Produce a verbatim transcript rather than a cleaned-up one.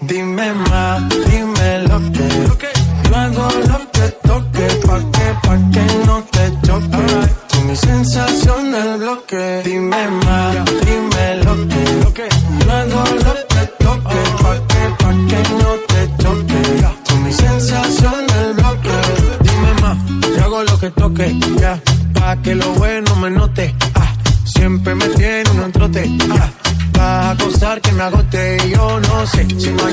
Dime más, dime lo que, yo hago lo que toque, pa' que, pa' que no te choque, tú mi sensación del bloque. Dime más, dime lo que, yo hago lo que toque, pa' que, pa' que no te choque, tú mi sensación del bloque. Dime más, yo hago lo que toque, ya, pa' que lo bueno me note, ah, siempre me tiene un trote, ah, vas a acosar que me agote y yo no sé si mañana